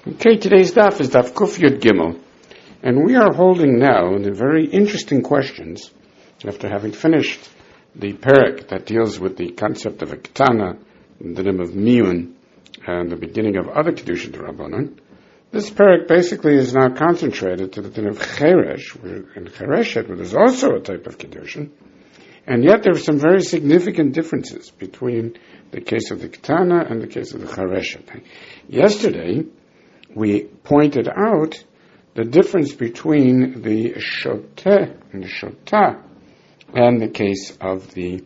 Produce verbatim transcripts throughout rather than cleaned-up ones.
Okay, today's daf is daf Kuf Yud Gimel, and we are holding now in the very interesting questions after having finished the parak that deals with the concept of a ketana, the name of miyun, and the beginning of other kedushin d'Rabbanan. This parak basically is now concentrated to the din of cheresh, where in chereshet, where there's also a type of kedushin, and yet there are some very significant differences between the case of the ketana and the case of the chereshet. Yesterday, we pointed out the difference between the shoteh and the shotah and the case of the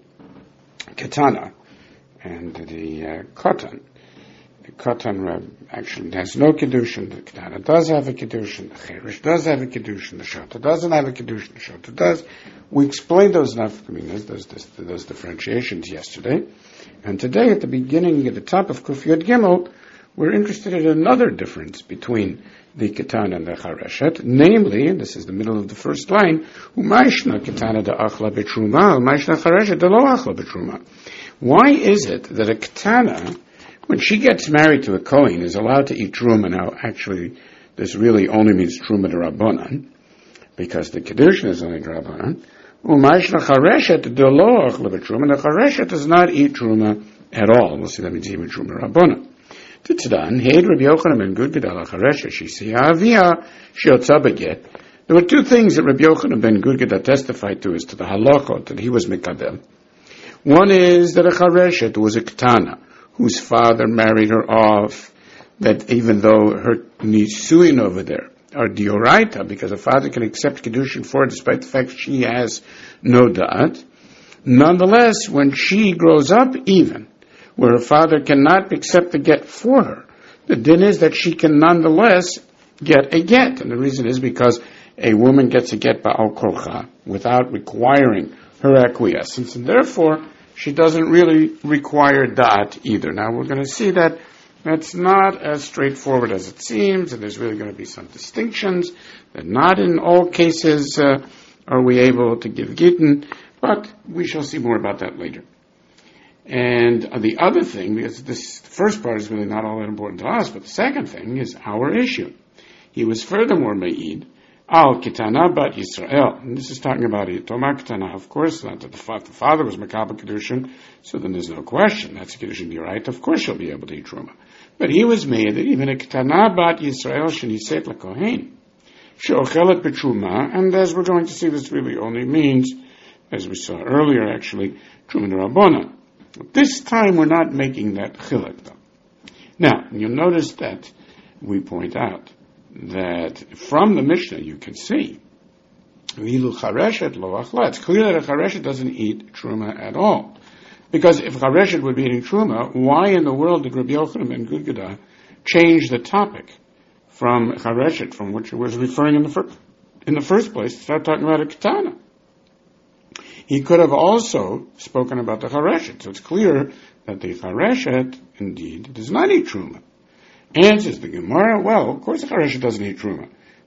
ketana and the uh, katan. The katan actually has no kedushin, the ketana does have a kedushin, the cheresh does have a kedushin, the shotah doesn't have a kedushin, the shotah does. We explained those nafkaminas, those, those, those differentiations yesterday, and today at the beginning, at the top of Kuf Yud Gimel, we're interested in another difference between the ketana and the chareshet, namely, and this is the middle of the first line, u'maishna ketana da achla betruma, u'maishna chareshet da lo achla betruma. Why is it that a ketana, when she gets married to a kohen, is allowed to eat truma? Now, actually, this really only means truma d'Rabbanan, because the kedushin is only d'Rabbanan. U'maishna chareshet da lo achla betruma. The chareshet does not eat truma at all. We'll see that means even truma d'Rabbanan. Titzadan, Heid Rabbi Yochanan ben Gudgad al Chareshet Shisiya Avia Shiotza Beget. There were two things that Rabbi Yochanan ben Gudgad testified to as to the halachot that he was mikabel. One is that a Chareshet was a ketana whose father married her off, that even though her nisuin over there are dioraita, because a father can accept kedushin for her despite the fact she has no da'at, nonetheless, when she grows up even, where her father cannot accept the get for her, the din is that she can nonetheless get a get. And the reason is because a woman gets a get ba'al korcha without requiring her acquiescence, and therefore she doesn't really require da'at either. Now we're going to see that that's not as straightforward as it seems, and there's really going to be some distinctions, that not in all cases uh, are we able to give gittin, but we shall see more about that later. And the other thing, because this first part is really not all that important to us, but the second thing is our issue. He was furthermore ma'id al kitana bat Yisrael. And this is talking about Tomar kitana, of course, not that the father was makabel kedushin, so then there's no question. That's a kedushin d'oraita. Of course she'll be able to eat truma. But he was made that even a kitana bat Yisrael sheniset lakohen she'ochelet betruma, and as we're going to see, this really only means, as we saw earlier actually, truma d'Rabbanan. This time we're not making that chilek though. Now, you'll notice that we point out that from the Mishnah you can see Vilu chareshet lo achla. It's clear that a chareshet doesn't eat truma at all. Because if chareshet would be eating truma, why in the world did Rabbi Yochanan ben Gudgad change the topic from chareshet, from which it was referring in the, fir- in the first place, to start talking about a ketana? He could have also spoken about the chareshet. So it's clear that the chareshet, indeed, does not eat truma. Answers the Gemara, well, of course the chareshet doesn't eat truma.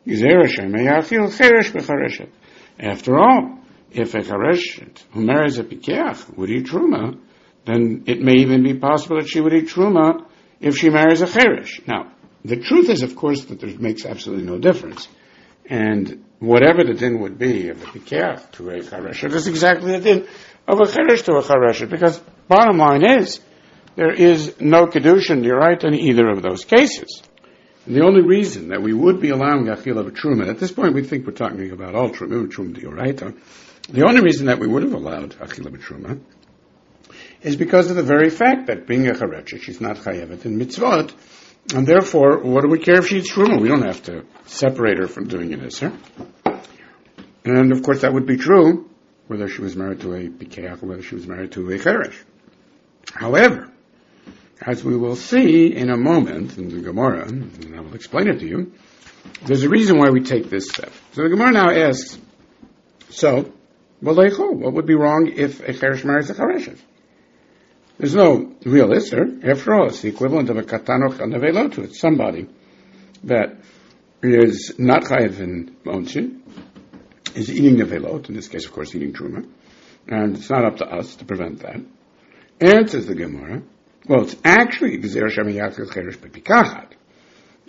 After all, if a chareshet who marries a pikeach would eat truma, then it may even be possible that she would eat truma if she marries a cheresh. Now, the truth is, of course, that there makes absolutely no difference. And whatever the din would be of a pikeach to a chareshet is exactly the din of a cheresh to a chareshet, because bottom line is, there is no kedushin d'oraita in either of those cases. And the only reason that we would be allowing achila b'truma, at this point we think we're talking about all truma, truma d'oraita, the only reason that we would have allowed achila b'truma is because of the very fact that being a chareshet, she's not chayevet in mitzvot, and therefore, what do we care if she eats truma? We don't have to separate her from doing it as her. And of course that would be true whether she was married to a pikeach or whether she was married to a cheresh. However, as we will see in a moment in the Gemara, and I will explain it to you, there's a reason why we take this step. So the Gemara now asks, so, what would be wrong if a cheresh marries a chereshet? There's no real isser. After all, it's the equivalent of a katanoch anavelotu. It's somebody that is not chayev in monshin, is eating nevelot, in this case, of course, eating truma, and it's not up to us to prevent that. And, says the Gemara, well, it's actually Gzeir Shem Yatzil Cheresh Bepikachat.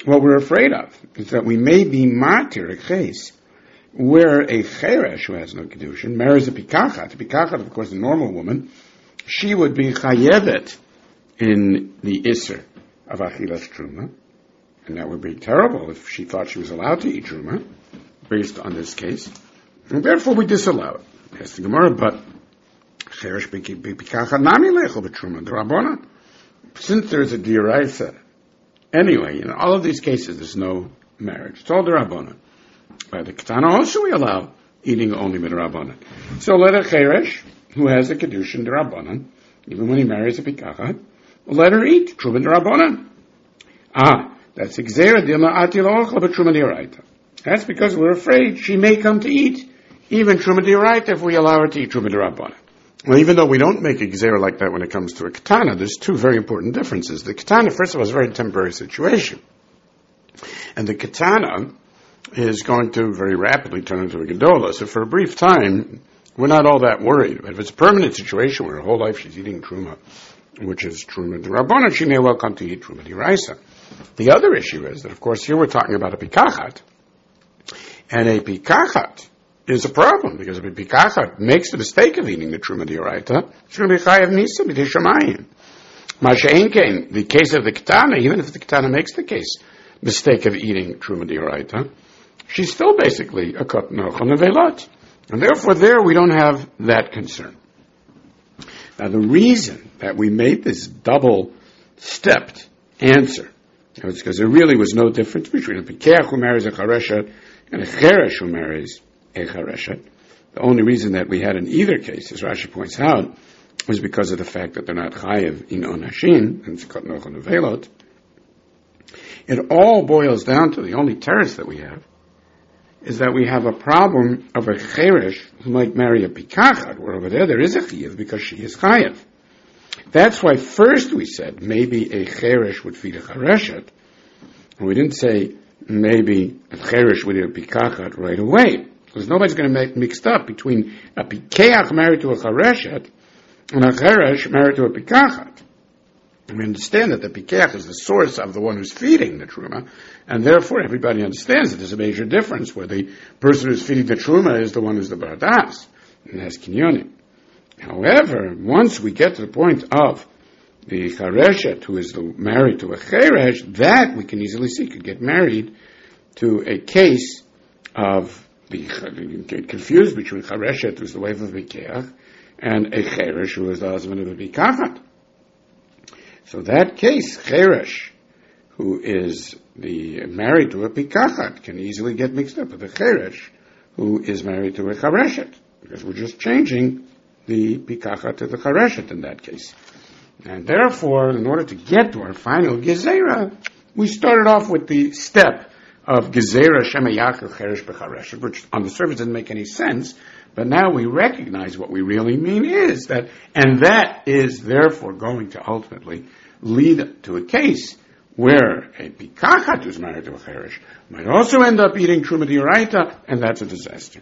what we're afraid of is that we may be matir a case where a cheresh who has no kedushin marries a pikachat. A pikachat, of course, a normal woman, she would be chayevet in the isser of achilas truma, and that would be terrible if she thought she was allowed to eat truma based on this case, and therefore we disallow it. Yes, the Gemara, but cheresh pikachat nami lechol b'truma d'rabbanan. Since there's a diraisa, anyway, in all of these cases, there's no marriage. It's all d'rabbanan. By the Ketana also we allow eating only midrabanan. So let a cheresh who has a kedushin d'rabbanan, even when he marries a pikachat, let her eat truma d'rabbanan. Ah, that's gzeira dilma ati lo'ochla b'truma d'oraita. That's because we're afraid she may come to eat even truma d'oraita if we allow her to eat truma d'rabbanan. Well, even though we don't make a gzeira like that when it comes to a ketana, there's two very important differences. The ketana, first of all, is a very temporary situation, and the ketana is going to very rapidly turn into a gedola. So for a brief time, we're not all that worried. But if it's a permanent situation where her whole life she's eating truma, which is truma d'rabbanan, she may well come to eat truma d'oraisa. The other issue is that, of course, here we're talking about a pikachat, and a pikachat is a problem, because if a pikachat makes the mistake of eating the truma d'oraita, it's going to be chayav nisa b'dei shamayim. Masha'en kein, the case of the ketana, even if the ketana makes the case mistake of eating truma d'oraita, she's still basically a kot nochel nevelot. And therefore there we don't have that concern. Now the reason that we made this double-stepped answer is because there really was no difference between a pikeach who marries a chareshet and a cheresh who marries a chareshet. The only reason that we had in either case, as Rashi points out, was because of the fact that they're not chayev in onashin, and it's kot nochel nevelot. It all boils down to the only teretz that we have, is that we have a problem of a cheresh who might marry a pikachat, where over there there is a chiyuv because she is chayev. That's why first we said maybe a cheresh would feed a chareshet, and we didn't say maybe a cheresh would eat a pikachat right away, because nobody's going to make mixed up between a pikeach married to a chareshet and a cheresh married to a pikachat. We understand that the pikeach is the source of the one who's feeding the truma, and therefore everybody understands that there's a major difference where the person who's feeding the truma is the one who's the bardas and has kinyonim. However, once we get to the point of the chareshet who is the, married to a cheresh, that we can easily see could get married to a case of the get confused between chareshet who's the wife of a pikeach and a cheresh who is the husband of a pikachat. So that case, cheresh, who is the married to a pikachat, can easily get mixed up with a cheresh, who is married to a chareshet, because we're just changing the pikachat to the chareshet in that case. And therefore, in order to get to our final gezerah, we started off with the step of gezerah shemayachel cheresh bechareshet, which on the surface didn't make any sense, but now we recognize what we really mean is that, and that is therefore going to ultimately lead to a case where a pikachat who's married to a cheresh might also end up eating truma d'oraita, and that's a disaster.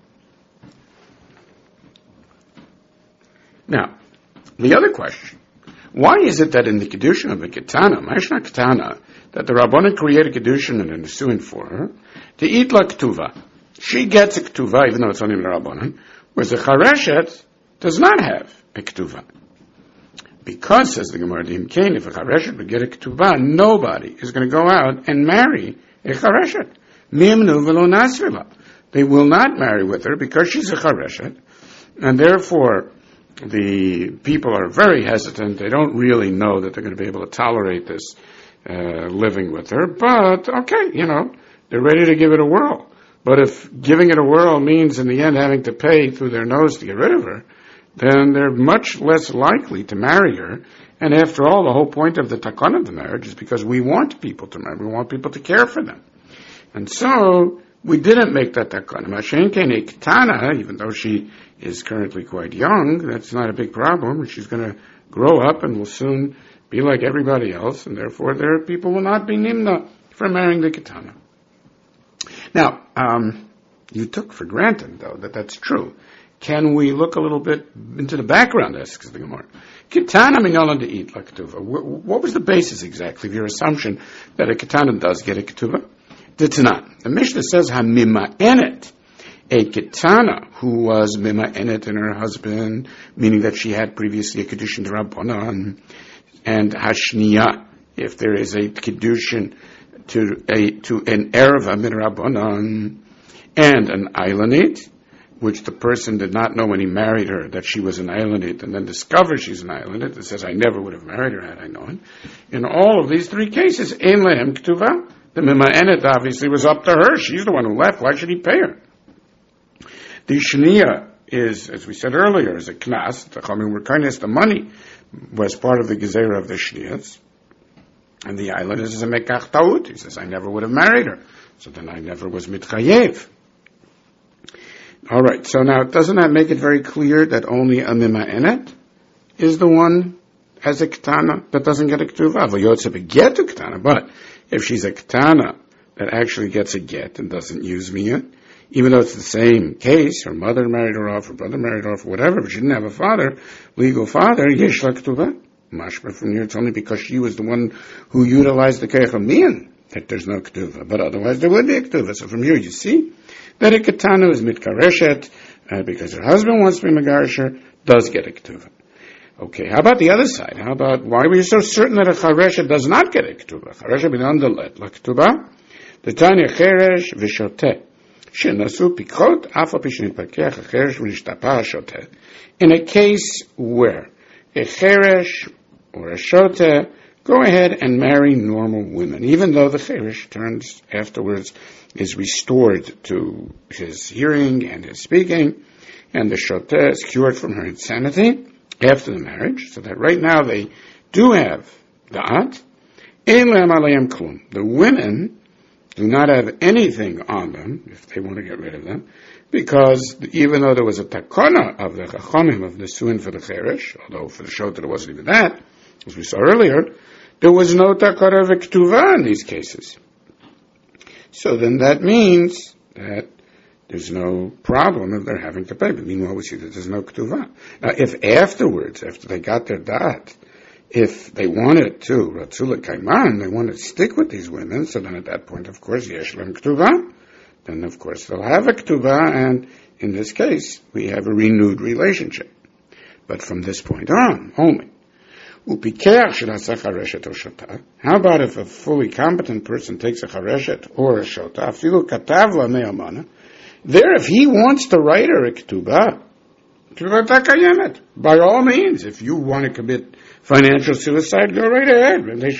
Now, the other question, why is it that in the kedushin of a ketana, mashna ketana, that the rabbanan create a kedushin and a nesuin for her, to eat la ktuva? She gets a ktuva, even though it's only in the rabbanan, whereas the chareshet does not have a ktuva. Because, says the Gemara, if a chareshet would get a ktuva, nobody is going to go out and marry a chareshet. Mimnu v'lo nasrila. They will not marry with her because she's a chareshet, and therefore the people are very hesitant. They don't really know that they're going to be able to tolerate this uh, living with her, but okay, you know, they're ready to give it a whirl. But if giving it a whirl means in the end having to pay through their nose to get rid of her, then they're much less likely to marry her. And after all, the whole point of the takon of the marriage is because we want people to marry. We want people to care for them. And so we didn't make that takon. Mashen kein ketana, even though she is currently quite young, that's not a big problem. She's going to grow up and will soon be like everybody else, and therefore their people will not be nimna from marrying the ketana. Now, um, you took for granted, though, that that's true. Can we look a little bit into the background, asks the Gemara. Ketana minolan to eat like ketuvah. What was the basis exactly of your assumption that a ketana does get a ketuvah? It's not. The Mishnah says hamima enet. A ketana who was mima enet in her husband, meaning that she had previously a kedushin d'Rabbanan, and hashniya, if there is a kedushin to a to an erva min Rabbanan, and an islandite, which the person did not know when he married her that she was an islandite, and then discovers she's an islandite, and says, I never would have married her had I known. In all of these three cases, ein lehem ketuvah. The mima enet obviously was up to her. She's the one who left. Why should he pay her? The shniya is, as we said earlier, is a knas. The chachamim were kindness. The money was part of the gezerah of the shniyas. And the island is a mekach taut. He says, I never would have married her. So then I never was mitchayev. All right, so now doesn't that make it very clear that only a mima enet is the one as a ketana that doesn't get a ketuvah? V'yotze get a ketana, but if she's a ketana that actually gets a get and doesn't use miyah, even though it's the same case, her mother married her off, her brother married her off, whatever, but she didn't have a father, legal father, yesh la ketuvah. Mashma from here, it's only because she was the one who utilized the keich miyan that there's no ketuvah, but otherwise there would be a ketuvah. So from here you see that a ketana is mitkareshet, uh, because her husband wants to be megaresher, does get a ketuvah. Okay, how about the other side? How about why were you so certain that a chareshet does not get a ketuvah? Chareshet bin andalet la ketuvah, the tanya cheresh v'shoteh, shenasu pikot afa pishnit pakech cheresh v'nishtapa shoteh. In a case where a cheresh or a shoteh go ahead and marry normal women, even though the cheresh turns afterwards is restored to his hearing and his speaking, and the shoteh is cured from her insanity after the marriage, so that right now they do have da'at. Ein lehem aleihem klum. The women do not have anything on them, if they want to get rid of them, because even though there was a takana of the chachamim of the suin for the cheresh, although for the shoteh there wasn't even that, as we saw earlier, there was no takana of ketuvah in these cases. So then that means that there's no problem if they're having to pay. But meanwhile, we see that there's no ketuvah. Now, if afterwards, after they got their da'at, if they wanted to, Ratzula Kaiman, they wanted to stick with these women, so then at that point, of course, yesh lem ketuvah, then of course they'll have a ketuvah, and in this case, we have a renewed relationship. But from this point on, only. How about if a fully competent person takes a chareshet or a shotah? There, if he wants to write her a ketubah, by all means, if you want to commit financial suicide, go right ahead.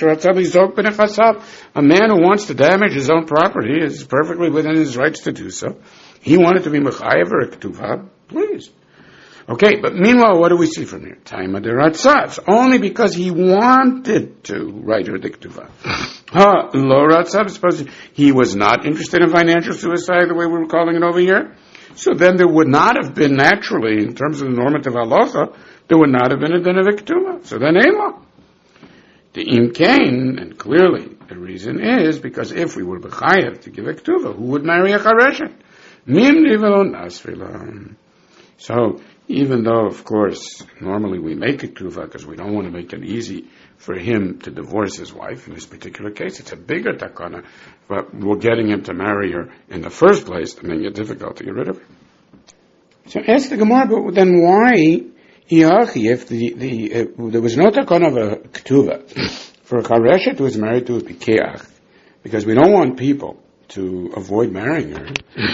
A man who wants to damage his own property is perfectly within his rights to do so. He wanted to be mechayev or a ketubah, please. Okay, but meanwhile, what do we see from here? Taima deratzah. It's only because he wanted to write her the ketuvah. Ha, lo ratzah, suppose he was not interested in financial suicide the way we were calling it over here. So then there would not have been naturally, in terms of the normative halacha, there would not have been a din of a ketuvah. So then ein lo. The im kain, and clearly the reason is because if we were b'chayev to give a ketuvah, who would marry a chareshet? Mim nivelon asfilam. So, even though, of course, normally we make a ketuvah because we don't want to make it easy for him to divorce his wife. In this particular case, it's a bigger takana, but we're getting him to marry her in the first place to make it difficult to get rid of her. So ask the Gemara, but then why, if the, the, uh, there was no takana of a ketuvah for a chareshet who is married to a pikeach, because we don't want people to avoid marrying her,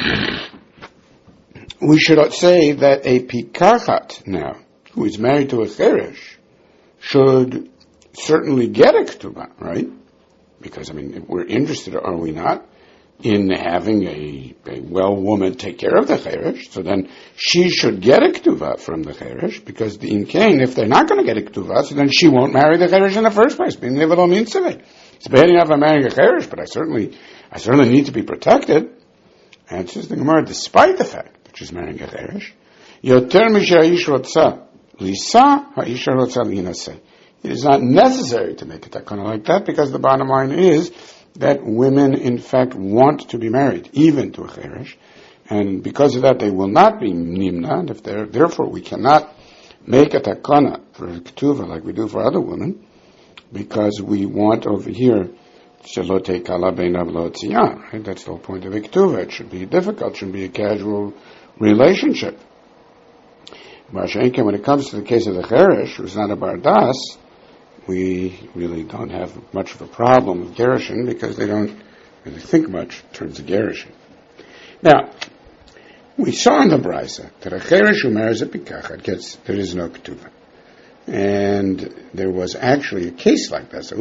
we should say that a pikachat now, who is married to a cheresh, should certainly get a ketubah, right? Because, I mean, we're interested, are we not, in having a, a well woman take care of the cheresh, so then she should get a ketubah from the cheresh, because the imkain, if they're not going to get a ketubah, so then she won't marry the cheresh in the first place. It's bad enough I'm marrying a cheresh, but I certainly, I certainly need to be protected. Answers the Gemara, despite the fact she's marrying a cheresh. Yoter mishayish rotza lisa ha'ish rotza linaseh. It is not necessary to make a takana like that because the bottom line is that women, in fact, want to be married, even to a cheresh, and because of that, they will not be nimna. And if they're therefore, we cannot make a takana for Ketuva like we do for other women, because we want over here, Shalote Kala Beinav Lo Tziyah, right? That's the whole point of Ketuva. It should be difficult, it shouldn't be a casual relationship. When it comes to the case of the Cheresh, who's not a Bardas, we really don't have much of a problem with Gerushin because they don't really think much in terms of Gerushin. Now, we saw in the Brisa that a Cheresh who marries a Pikachat gets, there is no Ketuva. And there was actually a case like that. So,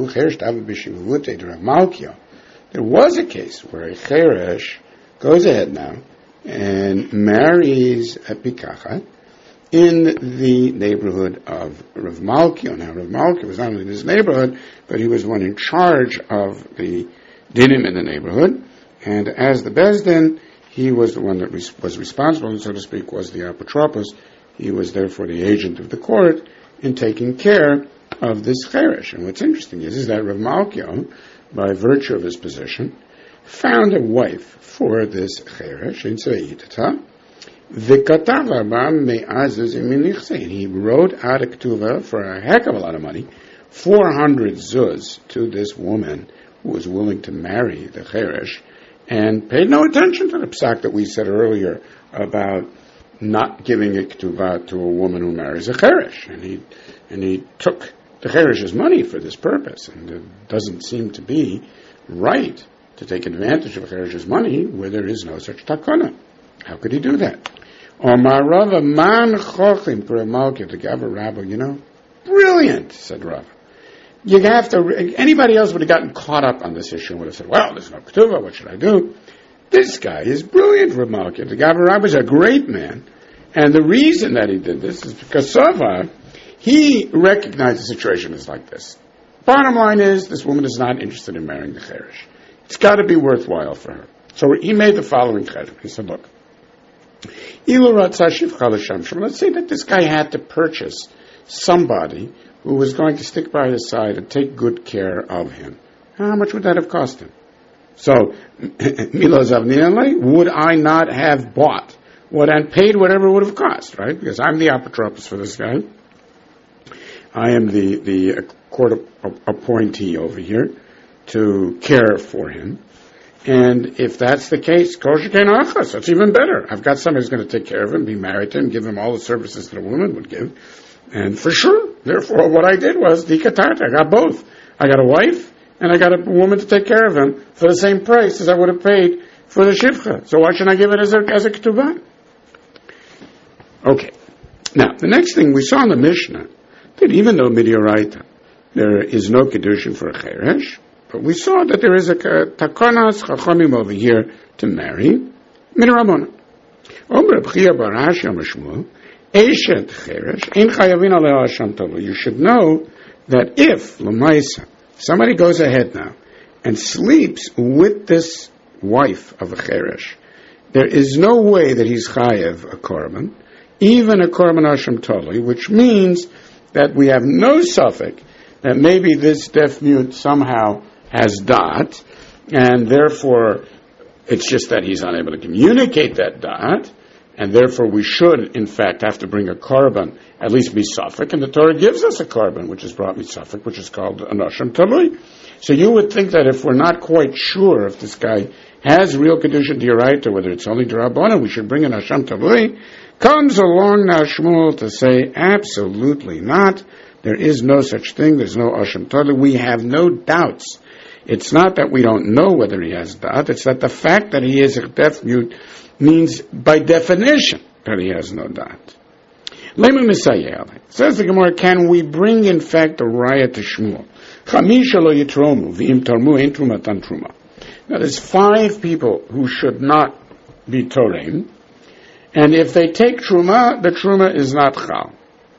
there was a case where a Cheresh goes ahead now and marries a Pikachat in the neighborhood of Rav Malkiah. Now, Rav Malkiah was not only in his neighborhood, but he was one in charge of the dinim in the neighborhood. And as the Bezdin, he was the one that res- was responsible, so to speak, was the apotropos. He was therefore the agent of the court in taking care of this cheresh. And what's interesting is, is that Rav Malkiah, by virtue of his position, found a wife for this cheresh in Tzva'itata. And he wrote out a ketuvah for a heck of a lot of money, four hundred zuz, to this woman who was willing to marry the cheresh, and paid no attention to the psak that we said earlier about not giving a ketuvah to a woman who marries a cheresh. And he and he took the cheresh's money for this purpose, and it doesn't seem to be right to take advantage of a cheresh's money where there is no such takana. How could he do that? Omar Rava man chochim for a malkir to give a rabbi, you know, brilliant, said Rava. You have to. Anybody else would have gotten caught up on this issue and would have said, "Well, there's no ketuvah. What should I do?" This guy is brilliant, Rav Malkiah. The Gavar Rabbi is a great man, and the reason that he did this is because Sava, he recognized the situation is like this. Bottom line is, this woman is not interested in marrying the cheresh. It's got to be worthwhile for her. So he made the following cheshbon. He said, "Look, let's say that this guy had to purchase somebody who was going to stick by his side and take good care of him. How much would that have cost him? So, would I not have bought what and paid whatever it would have cost, right? Because I'm the apotropos for this guy. I am the, the court appointee over here to care for him. And if that's the case, kosher kein achas, that's even better. I've got somebody who's going to take care of him, be married to him, give him all the services that a woman would give. And for sure, therefore, what I did was, dikatart, I got both. I got a wife, and I got a woman to take care of him for the same price as I would have paid for the shivcha. So why should I give it as a, as a ketubah? Okay. Now, the next thing we saw in the Mishnah, that even though midioraita, there is no kedushin for a cheresh, but we saw that there is a takonas chachamim over here to marry midrabanan. Omer B'chia bar Ashi Amar Shmuel, eshet cheresh ein chayavin alei hasham tolu. You should know that if l'maisa somebody goes ahead now and sleeps with this wife of a cheresh, there is no way that he's chayav a korban, even a korban hasham tolu, which means that we have no suffix that maybe this deaf mute somehow has dot, and therefore it's just that he's unable to communicate that dot, and therefore we should, in fact, have to bring a korban, at least be suffix, and the Torah gives us a korban, which is brought me suffix, which is called an Hasham Talui. So you would think that if we're not quite sure if this guy has real Kedushin D'Oraita, whether it's only D'Rabbanan, we should bring an Hasham Talui. Comes along now Shmuel to say, absolutely not. There is no such thing. There's no Hasham Talui. We have no doubts. It's not that we don't know whether he has dot. It's that the fact that he is a deaf mute means, by definition, that he has no dot. Lema Misayel says the Gemara, can we bring, in fact, a raya to Shmuel? Chamisha lo yitromu v'im tarmu ein trumatan truma. Now, there's five people who should not be toreim, and if they take truma, the truma is not chal,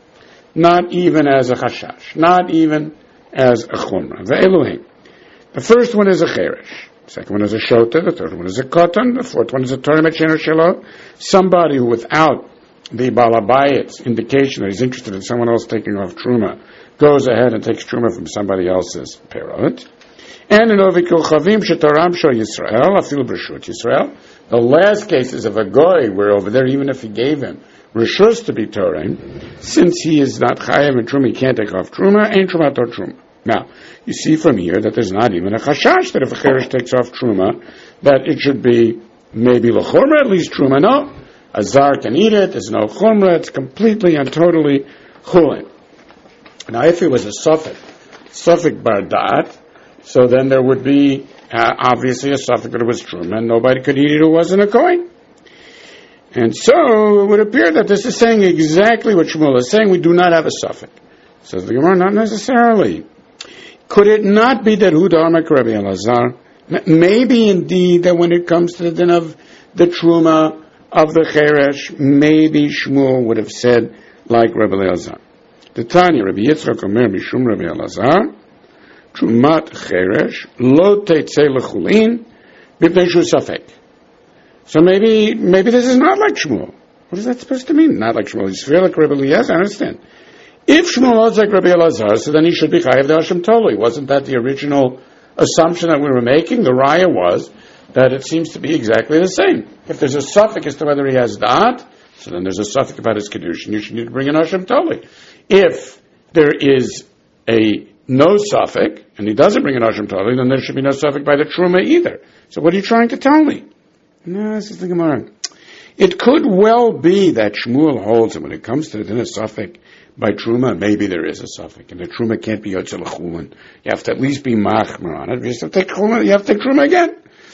not even as a chashash, not even as a chumrah. Ve'eluhim. The first one is a cheresh. The second one is a shota. The third one is a katan. The fourth one is a toremet she'eino shelo. Somebody who, without the balabayit's indication that he's interested in someone else taking off truma, goes ahead and takes truma from somebody else's perot. And in ovikul chavim shetoram shel Yisrael, afil b'reshut Yisrael. The last case is of a goy, where over there, even if he gave him rishus to be Torah, since he is not chayav and truma, he can't take off truma, ain't truma to truma. Now, you see from here that there's not even a chashash that if a cheresh takes off truma, that it should be maybe l'chumra, at least truma. No, a zar can eat it, there's no chumra, it's completely and totally chulin. Now, if it was a suffix, suffix bar da'at, so then there would be uh, obviously a suffix that it was truma, and nobody could eat it who wasn't a kohen. And so it would appear that this is saying exactly what Shmuel is saying. We do not have a suffix. Says the Gemara, not necessarily. Could it not be that Hudarmak Rabbi Elazar? Maybe indeed that when it comes to the din of the truma of the cheresh, maybe Shmuel would have said like Rabbi Elazar. The Tanya Rabbi Yitzchak Omer Mishum Rabbi Elazar, trumat cheresh lo teitzei lechulin b'pnei shu safek. So maybe maybe this is not like Shmuel. What is that supposed to mean? Not like Shmuel. It's like Rabbi Elazar. I understand. If Shmuel was like Rabbi Elazar, so then he should be chayav the Hashem Toli. Wasn't that the original assumption that we were making? The raya was that it seems to be exactly the same. If there's a suffix as to whether he has da'at, so then there's a suffix about his kedushin. You should need to bring in Hashem Toli. If there is a no suffix and he doesn't bring in Hashem Toli, then there should be no suffix by the truma either. So what are you trying to tell me? No, this is the Gemara. It could well be that Shmuel holds that when it comes to the din of suffix by truma, maybe there is a suffix, and the truma can't be yotze l'chulin. You have to at least be machmer on it. You have to take truma, you have to take truma again.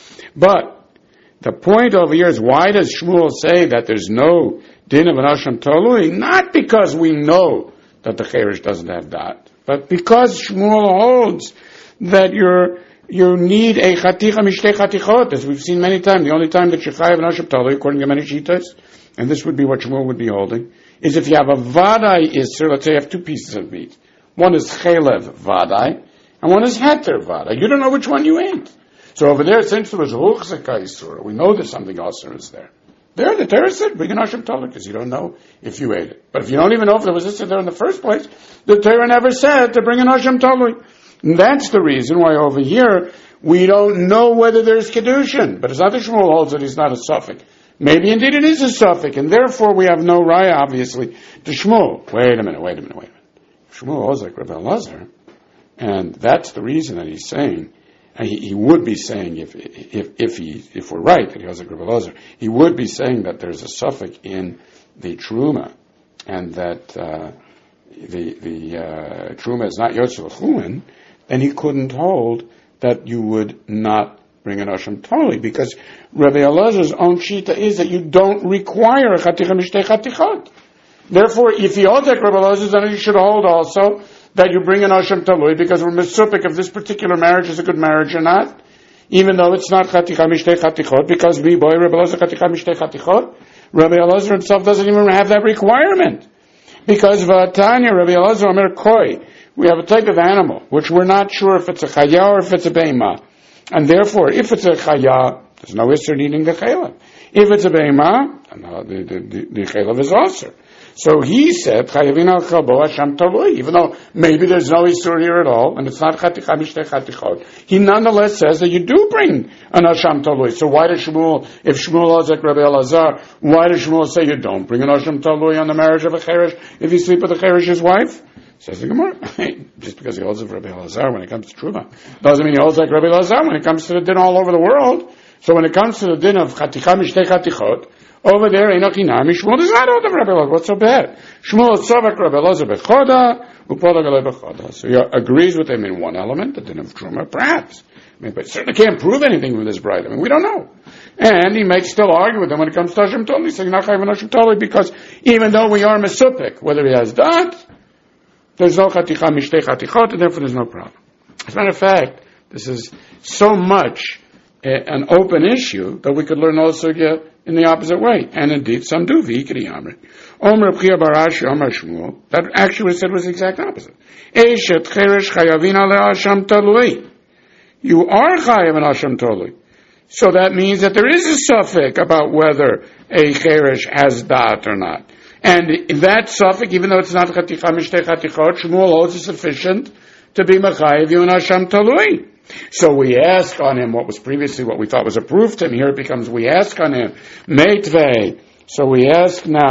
But the point over here is, why does Shmuel say that there's no din of an Hashem Tolui? Not because we know that the cheresh doesn't have that, but because Shmuel holds that you're you need a chaticha mishtei chatichot, as we've seen many times. The only time that you chayav an Hashem Tolui, according to many shitas, and this would be what Shmuel would be holding, is if you have a vadai isser, let's say you have two pieces of meat. One is chelev vadai, and one is heter vadai. You don't know which one you ate. So over there, since there was ruchzeka isur, we know that something else is there. There, the Torah said, bring an Hashem Tolui, because you don't know if you ate it. But if you don't even know if there was this there in the first place, the Torah never said to bring an Hashem Tolui. And that's the reason why over here, we don't know whether there's kedushin. But it's not that Shmuel holds that he's not a suffix. Maybe indeed it is a suffix, and therefore we have no raya, obviously, to Shmuel. Wait a minute, wait a minute, wait a minute. Shmuel holds like Rabbi Elazar, and that's the reason that he's saying, and he, he would be saying, if if if he if we're right that he holds like Rabbi Elazar, he would be saying that there's a suffix in the truma, and that uh, the the uh, truma is not yotze l'chulin, then he couldn't hold that you would not bring an Hashem Toli, because Rabbi Elazar's own shita is that you don't require a chaticha mishtei chatichot. Therefore, if you hold like Rabbi Elazar, then you should hold also that you bring an Hashem Toli, because we're misupik if this particular marriage is a good marriage or not, even though it's not chaticha mishtei chatichot, because we boy Rabbi Elazar chaticha mishtei chatichot, Rabbi Elazar himself doesn't even have that requirement, because v'atanya Rabbi Elazar omer koi, we have a type of animal which we're not sure if it's a chaya or if it's a beima. And therefore, if it's a chaya, there's no issur in eating the chaylev. If it's a beima, the, the, the, the chaylev is also. So he said, chayavin al chabo Hashem Tolui, even though maybe there's no issur here at all, and it's not chaticha mishtei chatichot, he nonetheless says that you do bring an Hashem Tolui. So why does Shmuel, if Shmuel holds like Rabbi Elazar, why does Shmuel say you don't bring an Hashem Tolui on the marriage of a cheresh if you sleep with a cheresh's wife? Says the Gemara, just because he holds like Rabbi Elazar when it comes to Truma, doesn't mean he holds like Rabbi Elazar when it comes to the din all over the world. So when it comes to the din of chaticha mishtei chatichot, over there, Enochinami, Shmuel does not hold like Rabbi Elazar. What's so bad? Shmuel tzavak Rabbi Elazar bechoda, upodag alei bechoda. So he agrees with him in one element, the din of Truma, perhaps. I mean, but certainly can't prove anything from this bride. I mean, we don't know. And he may still argue with him when it comes to Hashem Toli, saying, not chayv Hashem Toli, because even though we are mesupik, whether he has that, there's no chaticha mishtei chatichot, and therefore there's no problem. As a matter of fact, this is so much a, an open issue that we could learn also in the opposite way. And indeed, some do. V'ikri amri. Omer B'chia Barashi, Omer Shmuel. That actually was said was the exact opposite. Eshet cheresh chayavin ale Hashem Tolui. You are chayav an Hashem Tolui. So that means that there is a suffix about whether a cheresh has dat or not. And that suffix, even though it's not chaticha mishtei chatichot, Shmuel holds is sufficient to be mechayev you and Hashem Tolui. So we ask on him what was previously what we thought was approved to him. Here it becomes we ask on him meitvei. So we ask now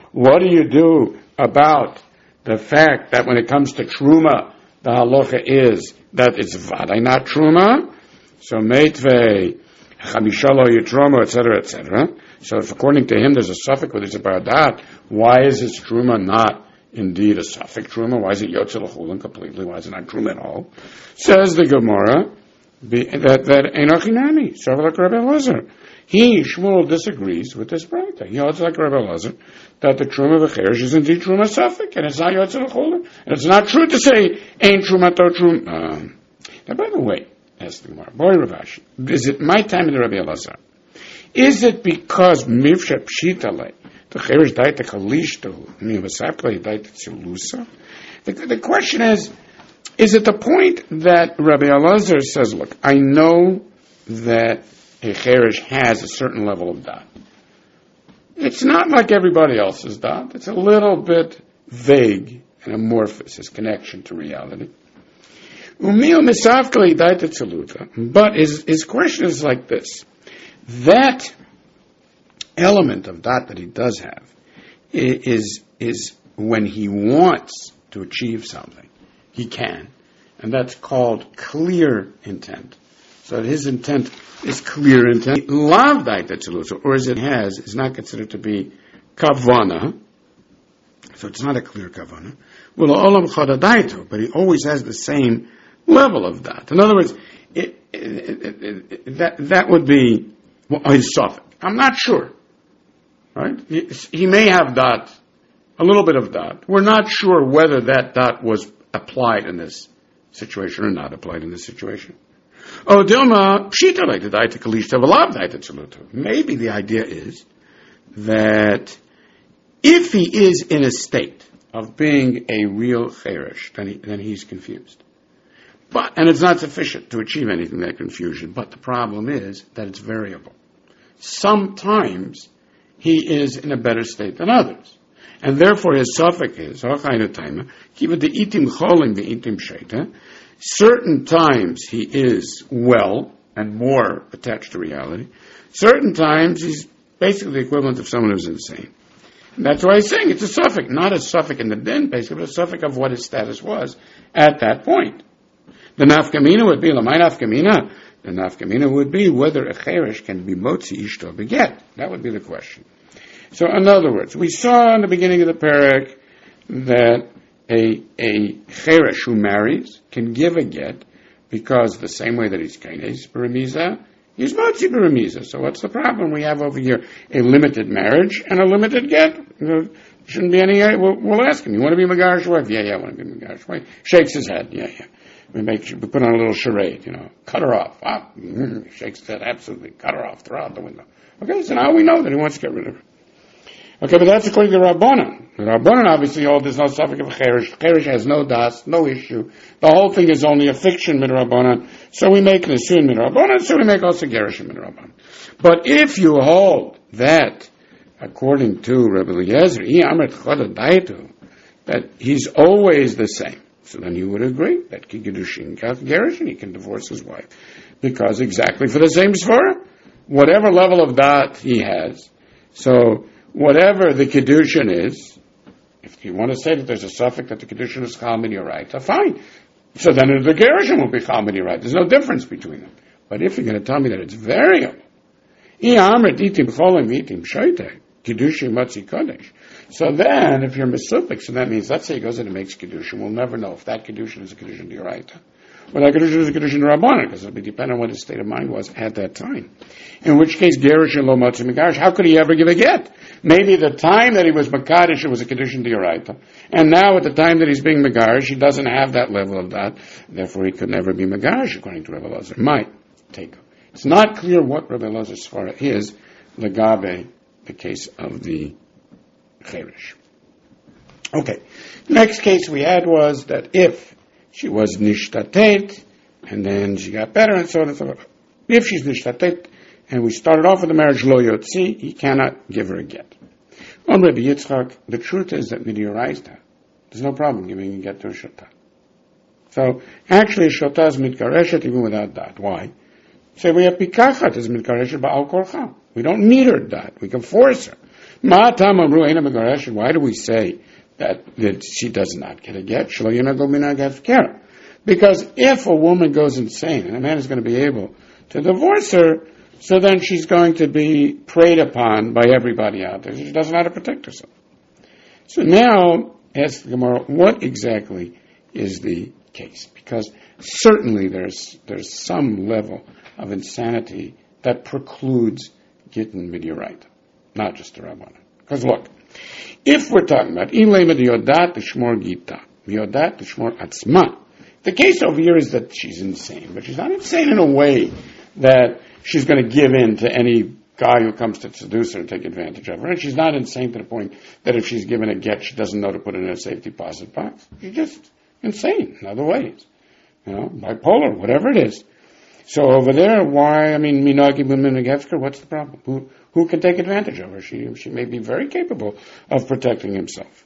what do you do about the fact that when it comes to Truma, the halacha is that it's vaday, not Truma? So Meitvei, Chamishalo Yitroma, et cetera, et cetera. So if according to him there's a suffix with it's a baradat, why is his Truma not indeed a suffix Truma? Why is it Yotze L'chulin completely? Why is it not Truma at all? Says the Gemara, that that Enochinami, so like Rabbi Elazar. He, Shmuel, disagrees with this brayta. He holds like Rabbi Elazar that the Truma v'cheresh is indeed Truma suffix, and it's not Yotze L'chulin. And it's not true to say, ain't Truma to Truma. Um, now, by the way, asked the Gemara, boy Ravashi, is it my time in the Rabbi Elazar? Is it because Mivsha Pshitale, the Cheresh Daita Kalishto, Mivasapla Daita Tzilusa? The question is, is it the point that Rabbi Elazar says, look, I know that a Cheresh has a certain level of dot. It's not like everybody else's dot. It's a little bit vague and amorphous, his connection to reality. But his, his question is like this. That element of dot that he does have is, is when he wants to achieve something, he can. And that's called clear intent. So that his intent is clear intent. Lav daita tzilusa, or as it has, is not considered to be kavana. So it's not a clear kavana. Well, olam chadadaito, but he always has the same level of that. In other words, it, it, it, it, that that would be well, his suffix. I'm not sure. Right? He, he may have dot, a little bit of dot. We're not sure whether that dot was applied in this situation or not applied in this situation. Oh, Dilma, pshita like the daita kalishta v'lav daita tziluta. Maybe the idea is that if he is in a state of being a real cheresh, then, he, then he's confused. But, and it's not sufficient to achieve anything, that confusion. But the problem is that it's variable. Sometimes he is in a better state than others. And therefore his suffix is, certain times he is well and more attached to reality. Certain times he's basically the equivalent of someone who's insane. And that's why he's saying it's a suffix, not a suffix in the din, basically, but a suffix of what his status was at that point. The nafkamina would be, lamay nafkamina, the nafkamina would be whether a cheresh can be motzi ishto beget. That would be the question. So in other words, we saw in the beginning of the parak that a, a cheresh who marries can give a get because the same way that he's kaines beremiza, he's motzi beremiza. So what's the problem we have over here? A limited marriage and a limited get. You know, shouldn't be any, we'll, we'll ask him, you want to be Megarish wife? Yeah, yeah, I want to be Megarish wife. Shakes his head, yeah, yeah. We make, we put on a little charade, you know, cut her off. Ah, mm, shakes his head, absolutely, cut her off, throw her out the window. Okay, so now we know that he wants to get rid of her. Okay, but that's according to Rabbanan. The Rabbanan obviously hold there's no suffix of Cheresh. Cheresh has no das, no issue. The whole thing is only a fiction mid Rabbanan. So we make Nesuin mid Rabbanan, so we make also Gerush mid Rabbanan. But if you hold that, according to Rabbi Eliezer, that he's always the same, so then you would agree that Kigedushin Gerush, and he can divorce his wife. Because exactly for the same Sforah, whatever level of dat he has, so whatever the Kedushin is, if you want to say that there's a suffix that the Kedushin is Chal Min Yoraita, fine. So then the Gerushin will be Chal Min Yoraita. There's no difference between them. But if you're going to tell me that it's variable, so then, if you're Mesupik, so that means, let's say he goes in and makes Kedushin, we'll never know if that Kedushin is a Kedushin Yoraita. Well, that Kedushin is a Kedushin Rabbanan, because it'll be dependent on what his state of mind was at that time. In which case, Gerush and Lo Matzi Megarish, how could he ever give a get? Maybe the time that he was Makadish, it was a Kedushin D'Oraita. And now at the time that he's being Megarish, he doesn't have that level of that. Therefore, he could never be Megarish, according to Rebbe Elazar. Might take. It's not clear what Rebbe Elazar's Sforah is, Legabe, the case of the Cheresh. Okay. Next case we had was that if she was nishtatet, and then she got better, and so on and so forth. If she's nishtatet, and we started off with the marriage lo yotzi, he cannot give her a get. On Rabbi Yitzchak, the truth is that midioraita, there's no problem giving a get to a shota. So actually, a shota is mitkareshet even without that. Why? So we have pikachat is mitkareshet ba'al korcha. We don't need her that. We can force her. Ma tam amru eina megareshet. Why do we say that, that she does not get a get? Shelo yinagol min hagefkera. Because if a woman goes insane and a man is going to be able to divorce her, so then she's going to be preyed upon by everybody out there. She doesn't know how to protect herself. So now, ask the Gemara, what exactly is the case? Because certainly there's there's some level of insanity that precludes Gittin Midiorite, not just the Rabbanan. Because look, if we're talking about Ilema Yodat Shmor Gita, Yodat Shmor Atzma, the case over here is that she's insane, but she's not insane in a way that she's going to give in to any guy who comes to seduce her and take advantage of her. And she's not insane to the point that if she's given a get, she doesn't know to put it in a safe deposit box. She's just insane in other ways. You know, bipolar, whatever it is. So over there, why, I mean, Minagi B'Minagevker, what's the problem? Who who can take advantage of her? She she may be very capable of protecting himself.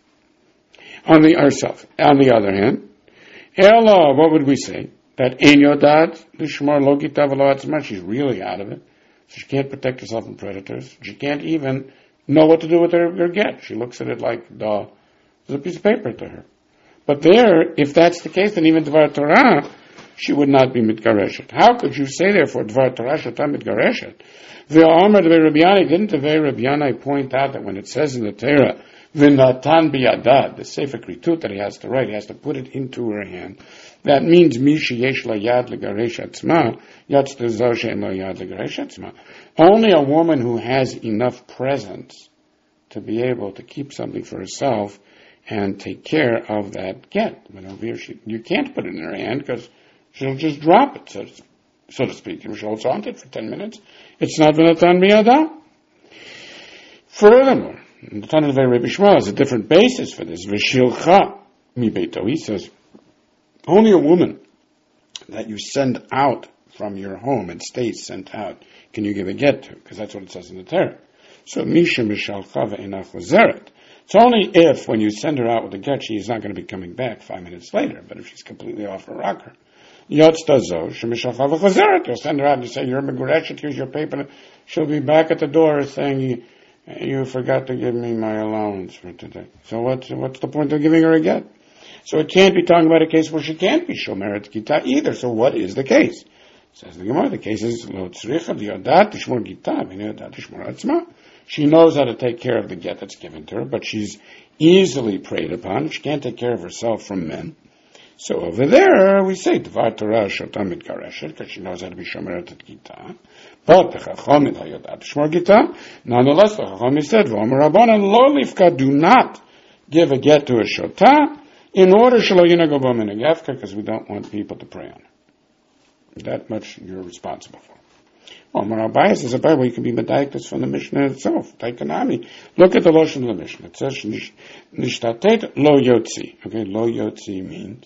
On the herself. On the other hand, Ella, what would we say? That Ein Yodat, the Shmar Logita V'Lo Atzma, she's really out of it. She can't protect herself from predators. She can't even know what to do with her, her get. She looks at it like, duh, there's a piece of paper to her. But there, if that's the case, then even Dvar Torah, she would not be mitgareshet. How could you say, therefore, Dvar Torah shetam mitgareshet? The Omer de Rabbi Yanai, didn't the Rabbi Yanai point out that when it says in the Torah, V'natan biyadad, the Sefer Kritut that he has to write, he has to put it into her hand. That means Mishi yesh la yad legaresh atzma, yatz tezo she'en la yad legaresh atzma. Only a woman who has enough presence to be able to keep something for herself and take care of that get. But over here, she, you can't put it in her hand because she'll just drop it, so to, so to speak. If she holds on to it for ten minutes, it's not v'natan biyadad. Furthermore, the Tanna of Rabbi Shmuel has a different basis for this. V'shilcha mi beito. He says, only a woman that you send out from your home and stays sent out can you give a get to, because that's what it says in the Torah. So misha mishalcha ve'ena chozeret. It's only if, when you send her out with a get, she is not going to be coming back five minutes later. But if she's completely off her rocker, yotz tazo shemishalcha ve'chozeret. You'll send her out and you say, you're megureshet, here's your paper. She'll be back at the door saying, you forgot to give me my allowance for today. So what's what's the point of giving her a get? So it can't be talking about a case where she can't be shomeret gita either. So what is the case? Says the Gemara, the case is lo tzricha v'yodat tishmor gita v'yodat tishmor atzma. She knows how to take care of the get that's given to her, but she's easily preyed upon. She can't take care of herself from men. So over there, we say, Dvar Torah shotam mitgareshet, because she knows how to be shomeret gita. But the Chacham hayodat tishmor gita. Nonetheless, the Chacham said, V'omer Rabbanan lo lifka, do not give a get to a shotah, in order shelo yinago bo minagefka, because we don't want people to prey on her. That much you're responsible for. Well, Omer Abayis is a Bible, you can be medayik this from the Mishnah itself. Taikanami. Look at the Lashon of the Mishnah. It says, Nishtatet lo yotzi. Okay, lo yotzi means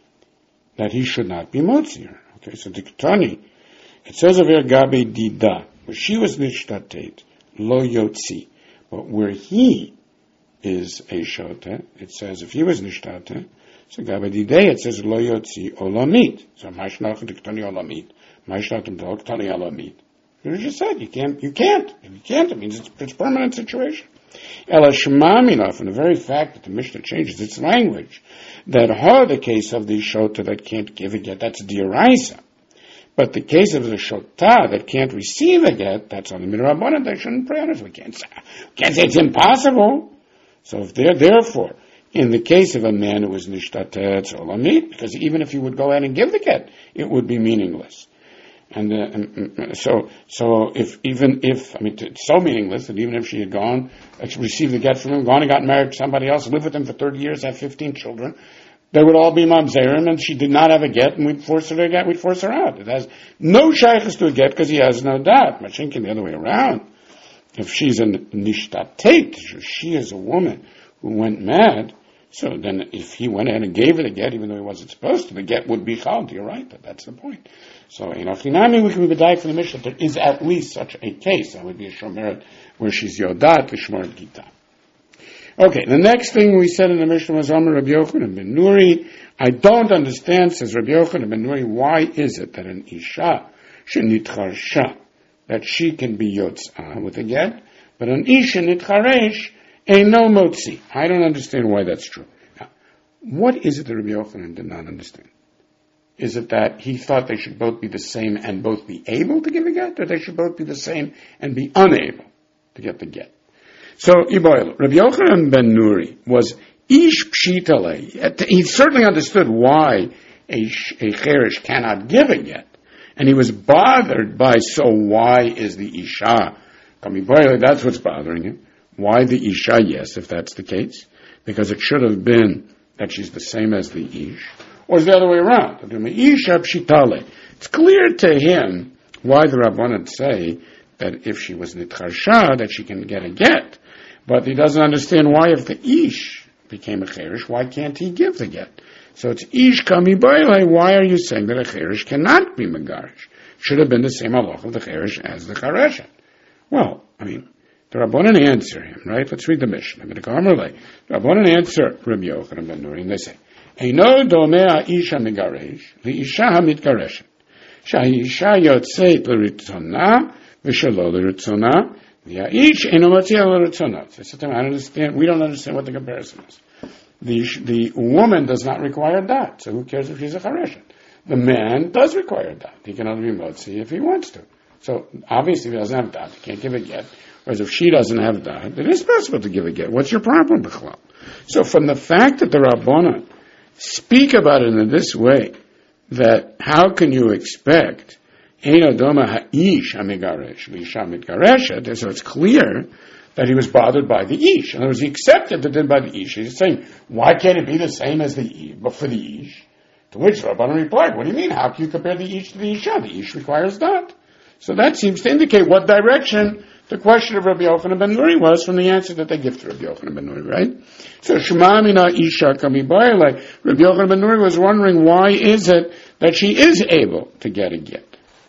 that he should not be motzi. Okay, so the Ketani, it says over here, Gabe Dida, where she was nishtatet, lo yotzi. But where he is a shota, it says if he was nishtatet, so Gabe Dida, it says lo yotzi olamit. So mashnach the Ketani olamit. Mashnach the Ketani olamit. You just said, you can't, you can't. If you can't, it means it's, it's a permanent situation. Ela shemaminaf, and the very fact that the Mishnah changes its language, that her, the case of the shota that can't give a get, that's dioraisa. But the case of the shota that can't receive a get, that's on the midrabanan, they shouldn't pray on it. We can't say, can't say it's impossible. So if they're, therefore, in the case of a man who was nishtatet olamit, because even if he would go ahead and give the get, it would be meaningless. And, uh, and so, so if even if I mean, it's so meaningless that even if she had gone, received the get from him, gone and got married to somebody else, lived with him for thirty years, had fifteen children, they would all be mamzerim, and she did not have a get, and we'd force her to get, we'd force her out. It has no shaykhs to a get because he has no doubt. Machinkin the other way around. If she's a nishtatet, she is a woman who went mad. So then, if he went ahead and gave her the get, even though he wasn't supposed to, the get would be chald. You're right, but that's the point. So, in Achinami, we can be medayik from the Mishnah. There is at least such a case. That would be a shomeret where she's yodat l'shmor gita. Okay, the next thing we said in the Mishnah was Amar Rabbi Yochanan ben Nuri. I don't understand, says Rabbi Yochanan ben Nuri, why is it that an isha shenitcharsha, that she can be yotzah with a get, But an isha nitcharesh eino motzi. I don't understand why that's true. Now, what is it that Rabbi Yochanan did not understand? Is it that he thought they should both be the same and both be able to give a get, or they should both be the same and be unable to get the get? So, Iboil, Rabbi Yochanan ben Nuri was ish pshitale. He certainly understood why a, a cherish cannot give a get. And he was bothered by, so why is the isha? That's what's bothering him. Why the isha? Yes, if that's the case. Because it should have been that she's the same as the ish. Or is the other way around? It's clear to him why the Rabbanan say that if she was nitcharsha, that she can get a get. But he doesn't understand why if the ish became a cherish, why can't he give the get? So it's ish kami bailei. Why are you saying that a cherish cannot be megarish? Should have been the same halach of the cherish as the chareshet. Well, I mean, the Rabbanan answer him, right? Let's read the Mishnah. The Rabbanan answer Rabbi Yochanan ben Nuri, and they say, Eino domea isha megaresh, v'isha hamitgareshet. Sha'isha yotzeit l'ritzona, v'shelo l'ritzona, v'ya'ish eino matzia l'ritzona. So I said to him, I don't understand, we don't understand what the comparison is. The, the woman does not require that, so who cares if she's a chareshet? The man does require that. He can only be motzi if he wants to. So obviously if he doesn't have that, he can't give a get. Whereas if she doesn't have that, it is possible to give a get. What's your problem, B'chlal? So from the fact that the Rabbanan speak about it in this way, that how can you expect Eino doma ha'ish hamigaresh v'isha mitgareshet, so it's clear that he was bothered by the ish. In other words, he accepted that did by the ish. He's saying, why can't it be the same as the ish, but for the ish? To which Rabbanan replied, what do you mean? How can you compare the ish to the isha? The ish requires that. So that seems to indicate what direction the question of Rabbi Yochanan ben Nuri was from the answer that they give to Rabbi Yochanan ben Nuri, right? So Shema mina isha kami ba'ilei. Rabbi Yochanan ben Nuri was wondering why is it that she is able to get a get.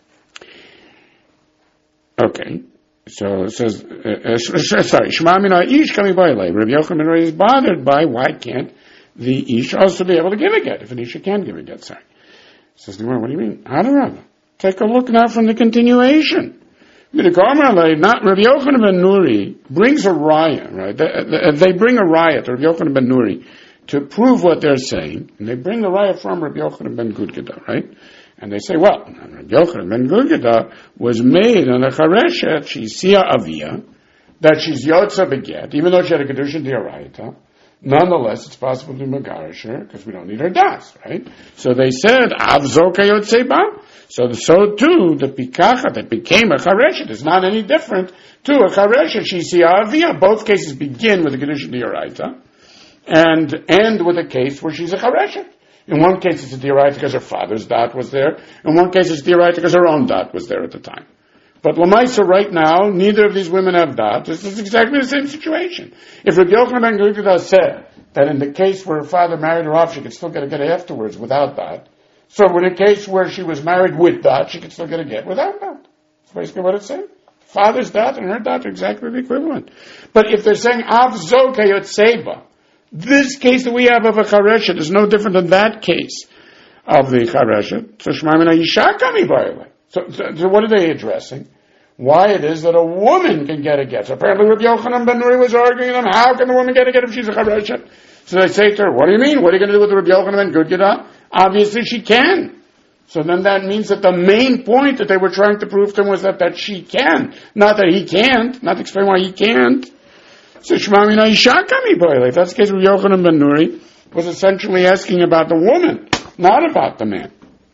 Okay, so it says, uh, uh, sorry, Shema mina ish kami ba'ilei. Rabbi Yochanan ben Nuri is bothered by why can't the ish also be able to give a get if an isha can give a get? Sorry. Says the Gemara, what do you mean? Adarabba. Take a look now from the continuation. Not Rabbi Yochanan ben Nuri brings a raya, right? They, they bring a raya to Rabbi Yochanan ben Nuri to prove what they're saying, and they bring the raya from Rabbi Yochanan ben Gudgada, right? And they say, well, Rabbi Yochanan ben Gudgada was made on a chareshet, she's siya avia, that she's yotza beget, even though she had a kedusha d'oraita. Nonetheless, it's possible to megarish her because we don't need her das, right? So they said, avzo kayotze ba. So, so too, the pikacha that became a chareshet is not any different to a chareshet. She's avia. Both cases begin with a kedusha d'oraita and end with a case where she's a chareshet. In one case, it's a d'oraita because her father's dat was there. In one case, it's d'oraita because her own dat was there at the time. But Lamaisa right now, neither of these women have dat. This is exactly the same situation. If Rabbi Yochanan ben Gudgada said that in the case where her father married her off, she could still get a get afterwards without that. So in a case where she was married with that, she could still get a get without that. That's basically what it's saying. Father's dat and her dat are exactly the equivalent. But if they're saying Av Zo Kayotseba, this case that we have of a chareshet is no different than that case of the chareshet. So Shema Mina Yisha Kami Ba'ilei. So, so, so what are they addressing? Why it is that a woman can get a get. So apparently Rabbi Yochanan ben Nuri was arguing them, how can a woman get a get if she's a chareshet? So they say to her, what do you mean? What are you going to do with Rabbi Yochanan ben Gudgada? Obviously she can. So then that means that the main point that they were trying to prove to him was that, that she can. Not that he can't. Not to explain why he can't. So Shema Mina Isha Kami Ba'ilei. If that's the case, Rabbi Yochanan ben Nuri was essentially asking about the woman, not about the man.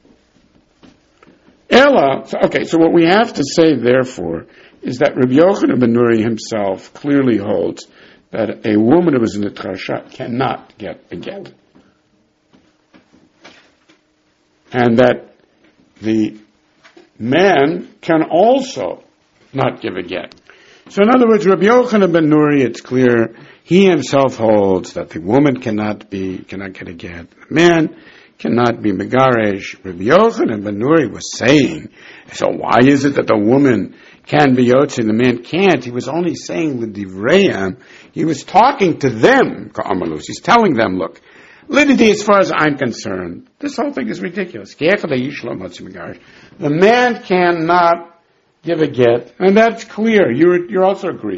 Ella, so, okay, so what we have to say, therefore, is that Rabbi Yochanan ben Nuri himself clearly holds that a woman who is in the Trashat cannot get a get. And that the man can also not give a get. So in other words, Rabbi Yochanan ben Nuri, it's clear, he himself holds that the woman cannot be, cannot get a get. The man cannot be megaresh. Rabbi Yochanan ben Nuri was saying, so why is it that the woman can be yotze and the man can't? He was only saying with divrayim. He was talking to them, Ka'amalus. He's telling them, look, Liddy, as far as I'm concerned, this whole thing is ridiculous. The man cannot give a get, and that's clear. You're, you're also agree.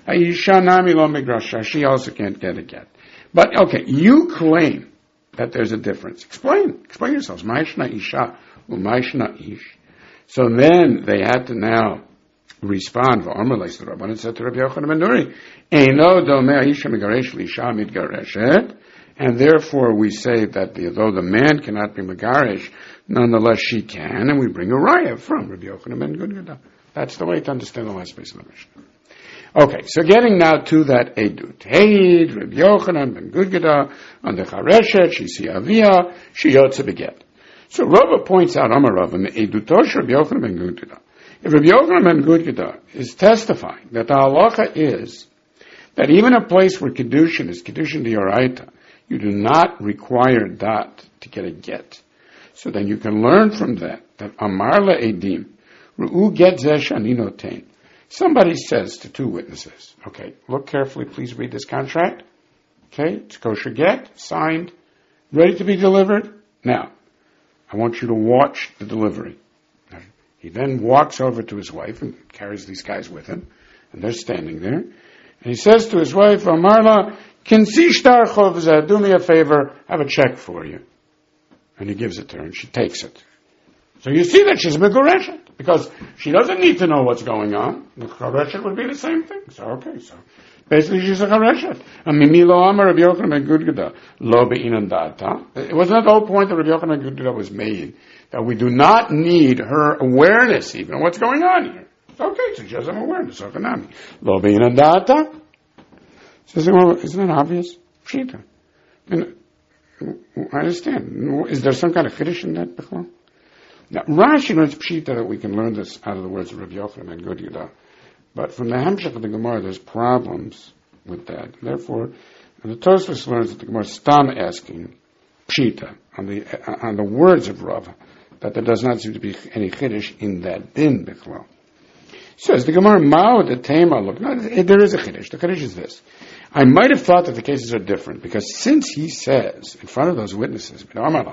Ha'isha nami lo migrasha. She also can't get a get. But, okay, you claim that there's a difference. Explain. Explain yourselves. Ma'ishna isha u'ma'ishna ish. So then they had to now respond. V'omer leis the Rabbanan said to Rabbi Yochanan ben Nuri, Eino domeh ha'isha migaresh l'isha mitgareshet. And therefore we say that the, though the man cannot be megaresh, nonetheless she can, and we bring a raya from Rabbi Yochanan ben Gudgada. That's the way to understand the last piece of the Mishnah. Okay, so getting now to that edut. Heid, Rabbi Yochanan ben Gudgada, on the chareshet, she see avia, she yotze beget. So Rava points out, Amar Rava, edutosh Rabbi Yochanan ben Gudgada. If Rabbi Yochanan ben Gudgada is testifying that the halacha is that even a place where kedushin is kedushin d'oraita, you do not require that to get a get. So then you can learn from that that Amar le'edim, ru'u get zeh shani notein. Somebody says to two witnesses, okay, look carefully, please read this contract. Okay, it's kosher get, signed, ready to be delivered. Now, I want you to watch the delivery. He then walks over to his wife and carries these guys with him, and they're standing there. And he says to his wife, Amarla, Kinsishtar chovzeh, do me a favor, have a check for you. And he gives it to her, and she takes it. So you see that she's megureshet, because she doesn't need to know what's going on. The chareshet would be the same thing. So, okay, so basically she's a chareshet. Amimi lo amar Rabbi Yochanan ben Gudgada, lo be'inan da'ata. It was not the whole point that Rabbi Yochanan ben Gudgada was made, that we do not need her awareness even of what's going on here. It's okay, so she has some awareness. Lo be'inan da'ata. Says, well, isn't that obvious? Pshita. And I understand. Is there some kind of chiddush in that, Bechla? Now, Rashi learns Pshita that we can learn this out of the words of Rabbi Yochanan and Gudgada. But from the Hamshach of the Gemara, there's problems with that. Therefore, the Tosfos learns that the Gemara is stam asking Pshita on the on the words of Rava, that there does not seem to be any chiddush in that din, Bechla. Says the Gemara, Mao the Tema, look, no, there is a chiddush. The chiddush is this. I might have thought that the cases are different, because since he says, in front of those witnesses,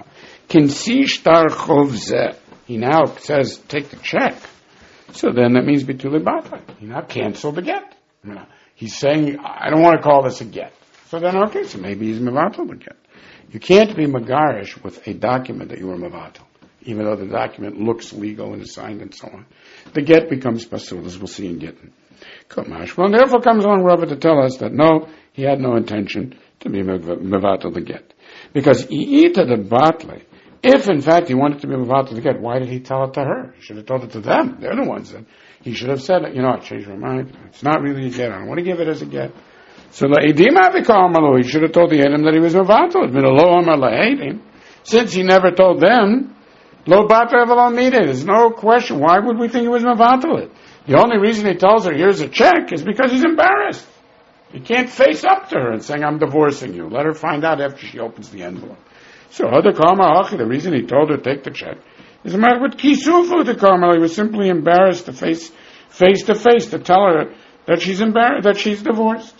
he now says, take the check. So then that means bituli bata. He now canceled the get. He's saying, I don't want to call this a get. So then, okay, so maybe he's mevatel the get. You can't be megarish with a document that you were mevatel, even though the document looks legal and is signed and so on. The get becomes pasul, as we'll see in Gittin. Well, therefore comes along Rava to tell us that no, he had no intention to be mevatel the get. Because ita the batle, if in fact he wanted to be mevatel the get, why did he tell it to her? He should have told it to them. They're the ones that he should have said, you know, I changed my mind. It's not really a get. I don't want to give it as a get. So la'edim avikal, he should have told the Edom that he was mevatel. Lo amar la'edim. Since he never told them, lo bata evelon mide. There's no question. Why would we think he was mevatel it? The only reason he tells her, here's a check, is because he's embarrassed. He can't face up to her and saying, I'm divorcing you. Let her find out after she opens the envelope. So, the reason he told her, take the check, is a matter with kisufu to Carmel. He was simply embarrassed to face, face to face, to tell her that she's embarrassed, that she's divorced.